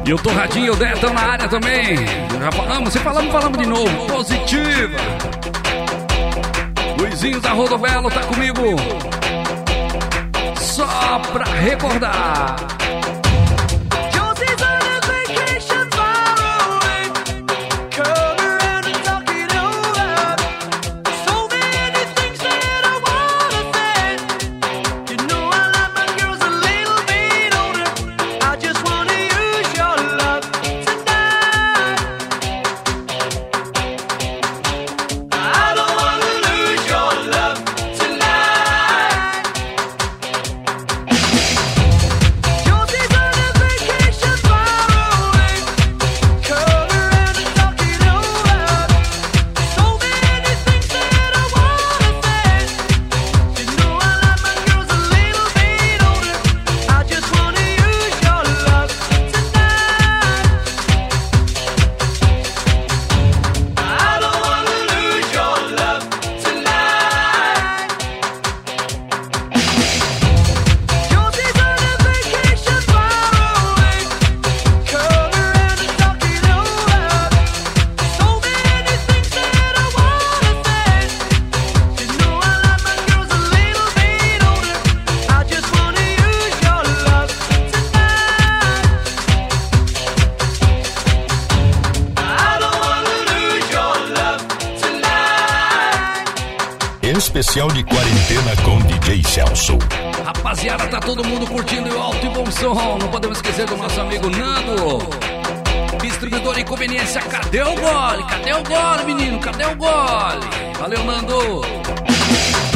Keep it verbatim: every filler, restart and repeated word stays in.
E o Torradinho e o Dé estão na área também. Já falamos, se falamos, falamos de novo. Positiva. Luizinho da Rodobelo tá comigo. Só pra recordar. Especial de quarentena com D J Celso. Rapaziada, tá todo mundo curtindo o alto e bom som. Não podemos esquecer do nosso amigo Nando, distribuidor de conveniência. Cadê o gole? Cadê o gole, menino? Cadê o gole? Valeu, Nando.